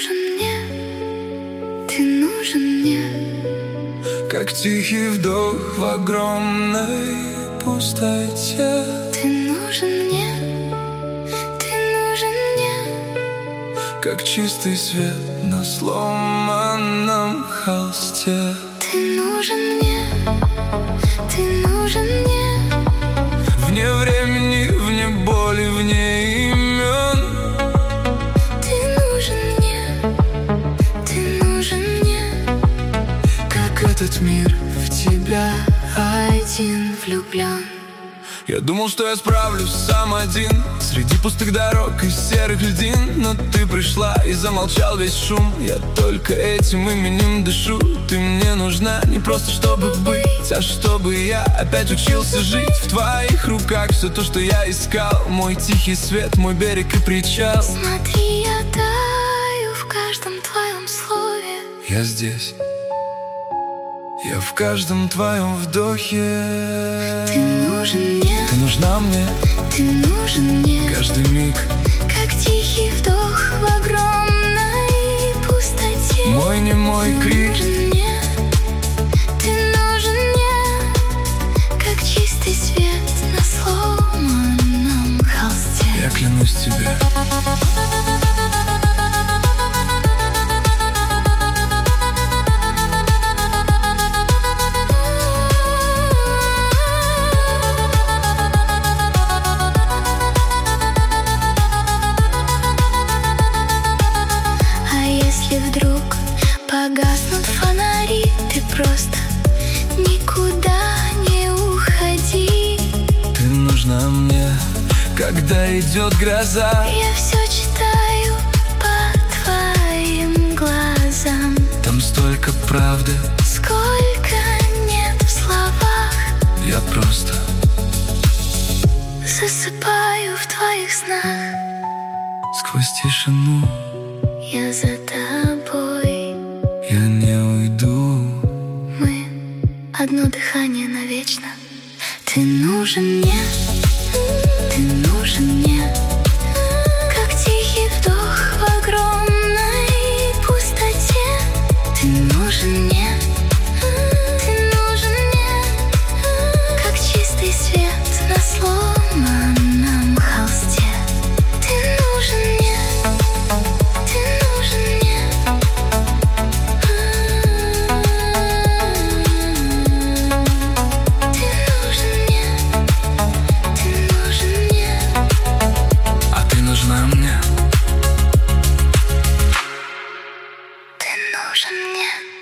нужен мне, ты нужен мне. Как тихий вдох в огромной пустоте. Ты нужен мне, ты нужен мне. Как чистый свет на сломанном холсте. Ты нужен мне, ты нужен мне. Вне времени, вне боли, вне имен. Ты нужен мне, ты нужен мне. Как этот мир в тебя Один влюблен. Я думал, что я справлюсь сам один среди пустых дорог и серых льдин. Но ты пришла и замолчал весь шум. Я только этим именем дышу. Ты мне нужна не просто чтобы быть, а чтобы я опять учился жить. В твоих руках все то, что я искал. Мой тихий свет, мой берег и причал. Смотри, я таю в каждом твоем слове. Я здесь, я в каждом твоем вдохе. Ты нужен мне, ты нужна мне, ты нужен мне. каждый миг, как тихий вдох в огромной пустоте. мой немой крик. Ты нужен мне, ты нужен мне. Как чистый свет на сломанном холсте. Я клянусь тебе. Вдруг погаснут фонари, ты просто никуда не уходи. Ты нужна мне, когда идет гроза. Я все читаю по твоим глазам. Там столько правды, сколько нет в словах. Я просто засыпаю в твоих снах. Сквозь тишину я за тобой, я не уйду. мы одно дыхание навечно. Ты нужен мне, ты нужен мне. Как тихий вдох в огромной пустоте. Ты нужен мне, ты нужен мне. Как чистый свет на сломанном холсте. Ты нужен мне, ты нужен мне. Ты нужен мне, ты нужен мне. А ты нужна мне. Ты нужен мне.